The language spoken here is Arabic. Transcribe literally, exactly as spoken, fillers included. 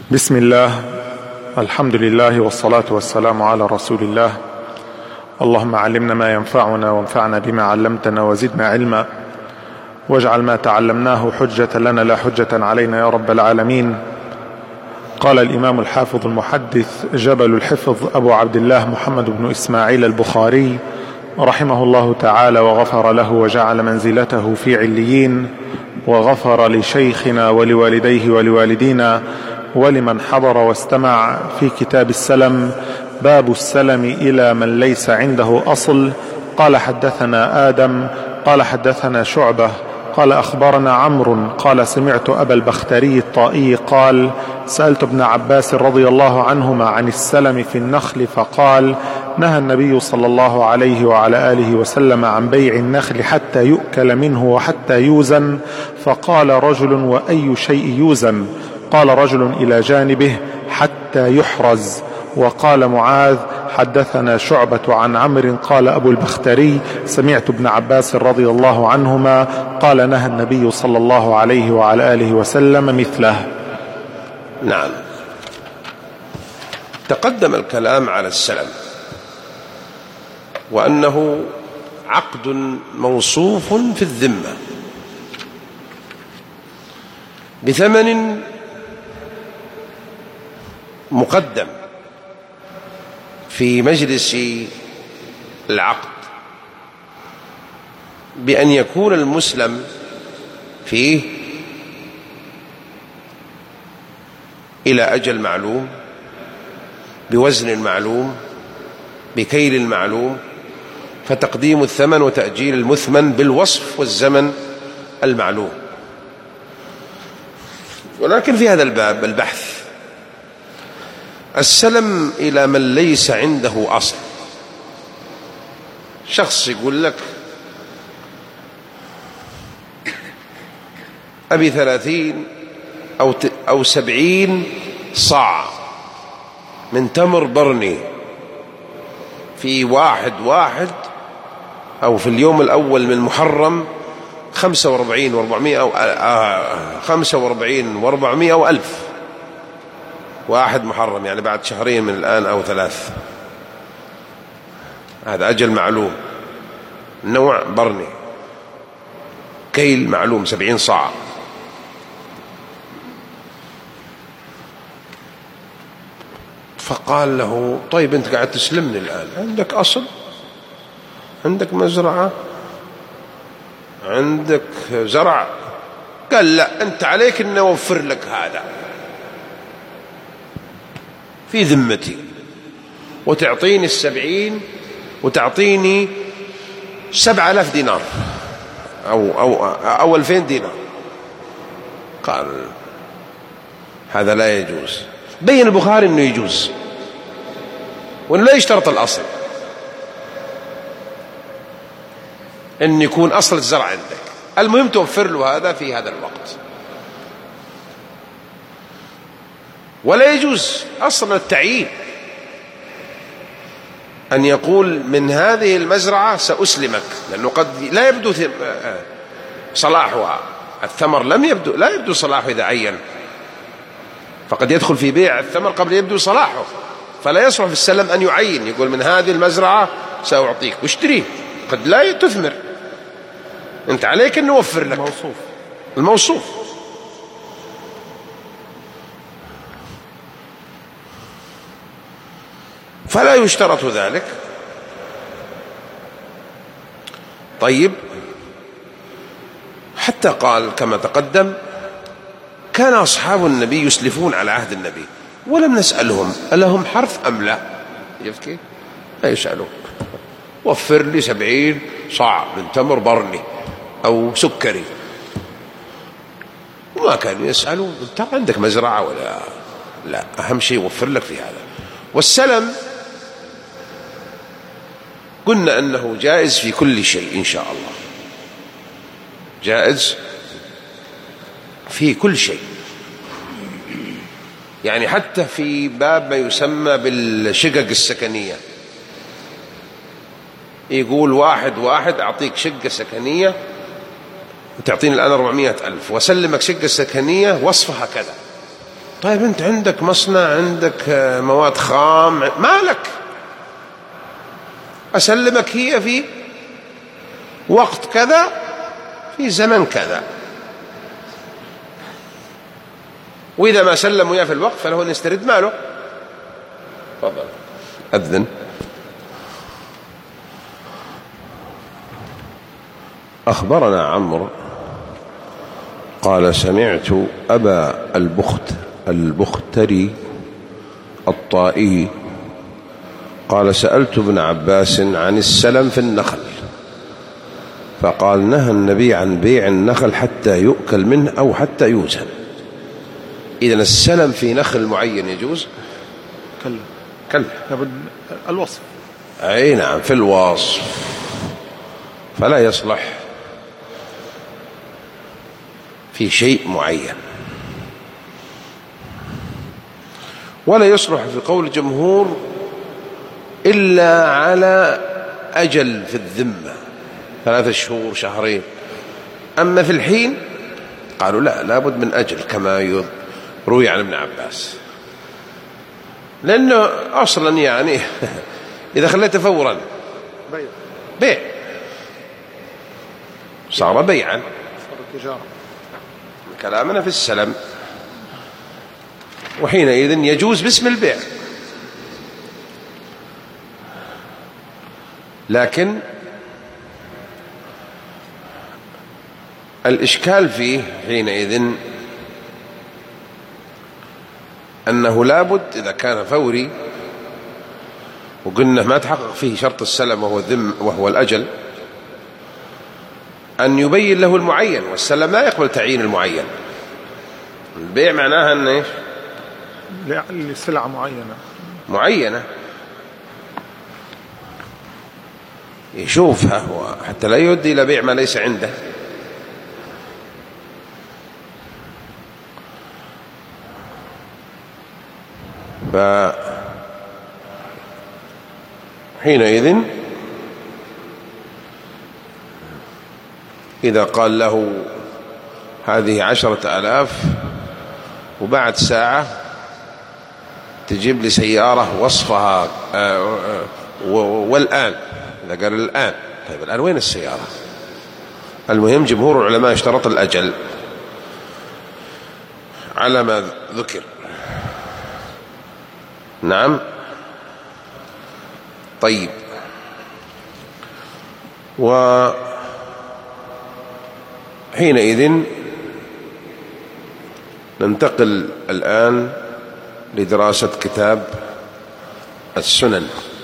بسم الله، الحمد لله، والصلاة والسلام على رسول الله. اللهم علمنا ما ينفعنا وانفعنا بما علمتنا وزدنا علما، واجعل ما تعلمناه حجة لنا لا حجة علينا يا رب العالمين. قال الإمام الحافظ المحدث جبل الحفظ أبو عبد الله محمد بن إسماعيل البخاري رحمه الله تعالى وغفر له وجعل منزلته في عليين، وغفر لشيخنا ولوالديه ولوالدينا ولمن حضر واستمع، في كتاب السلم، باب السلم إلى من ليس عنده أصل. قال حدثنا آدم قال حدثنا شعبة قال أخبرنا عمرو قال سمعت أبا البختري الطائي قال سألت ابن عباس رضي الله عنهما عن السلم في النخل، فقال نهى النبي صلى الله عليه وعلى آله وسلم عن بيع النخل حتى يؤكل منه وحتى يوزن. فقال رجل: وأي شيء يوزن؟ قال رجل إلى جانبه: حتى يحرز. وقال معاذ: حدثنا شعبة عن عمرو قال أبو البختري سمعت ابن عباس رضي الله عنهما قال نهى النبي صلى الله عليه وعلى آله وسلم مثله. نعم، تقدم الكلام على السلم، وأنه عقد موصوف في الذمة بثمن مقدم في مجلس العقد، بأن يكون المسلم فيه إلى أجل معلوم، بوزن معلوم، بكيل معلوم، فتقديم الثمن وتأجيل المثمن بالوصف والزمن المعلوم. ولكن في هذا الباب البحث: السلم إلى من ليس عنده أصل. شخص يقول لك: أبي ثلاثين أو أو سبعين صاع من تمر برني في واحد واحد أو في اليوم الأول من محرم خمسة وأربعين وأربعمائة أو خمسة وأربعين وأربعمائة أو ألف. واحد محرم يعني بعد شهرين من الآن أو ثلاث، هذا أجل معلوم، نوع برني، كيل معلوم، سبعين صاع. فقال له: طيب أنت قاعد تسلمني الآن، عندك أصل، عندك مزرعة، عندك زرع؟ قال: لا، أنت عليك أن أوفر لك هذا في ذمتي، وتعطيني السبعين وتعطيني سبع آلاف دينار أو, أو, أو ألفين دينار. قال: هذا لا يجوز. بين البخاري أنه يجوز، وأنه لا يشترط الأصل، أن يكون أصل الزرع عندك، المهم توفر له هذا في هذا الوقت. ولا يجوز أصلا التعيين، أن يقول من هذه المزرعة سأسلمك، لأنه قد لا يبدو صلاحها، الثمر لم يبدو لا يبدو صلاحه إذا عين، فقد يدخل في بيع الثمر قبل يبدو صلاحه، فلا يصلح في السلم أن يعين، يقول من هذه المزرعة سأعطيك واشتريه، قد لا تثمر، أنت عليك أن نوفر لك الموصوف الموصوف فلا يشترط ذلك. طيب، حتى قال كما تقدم: كان أصحاب النبي يسلفون على عهد النبي ولم نسألهم ألهم حرث أم لا. شفت كيف؟ لا يسألون، وفر لي سبعين صاع من تمر برني أو سكري، وما كانوا يسألون أنت عندك مزرعة ولا لا، أهم شيء وفر لك في هذا. والسلم قلنا أنه جائز في كل شيء إن شاء الله، جائز في كل شيء، يعني حتى في باب ما يسمى بالشقق السكنية، يقول واحد واحد أعطيك شقة سكنية وتعطيني الآن أربعمائة ألف، وسلمك شقة سكنية وصفها كذا، طيب أنت عندك مصنع، عندك مواد خام، مالك؟ أسلمك هي في وقت كذا في زمن كذا، وإذا ما سلموا إياه في الوقت فله أن يسترد ماله. تفضل. أذن. أخبرنا عمرو قال سمعت أبا البخت البختري الطائي قال سألت ابن عباس عن السلم في النخل، فقال نهى النبي عن بيع النخل حتى يؤكل منه أو حتى يوزن. إذن السلم في نخل معين يجوز؟ كلا كلا لابد الوصف. أي نعم، في الوصف، فلا يصلح في شيء معين. ولا يصلح في قول الجمهور إلا على أجل في الذمة، ثلاثة شهور شهرين. أما في الحين قالوا لا، لابد من أجل كما روي عن ابن عباس، لأنه أصلا يعني إذا خليته فورا بيع صار بيعا. كلامنا في السلم، وحينئذ يجوز باسم البيع، لكن الإشكال فيه حينئذ أنه لابد إذا كان فوري وقلنا ما تحقق فيه شرط السلم وهو الذم وهو الأجل، أن يبين له المعين، والسلم لا يقبل تعيين المعين. البيع معناها أن إيش؟ لسلعة معينة معينة يشوفها حتى لا يؤدي إلى بيع ما ليس عنده. فحينئذ إذا قال له هذه عشرة آلاف وبعد ساعة تجيب لي سيارة وصفها والآن، إذا قال الآن، طيب الآن وين السيارة؟ المهم جمهور العلماء اشترط الأجل على ما ذكر. نعم. طيب، وحينئذ ننتقل الآن لدراسة كتاب السنن.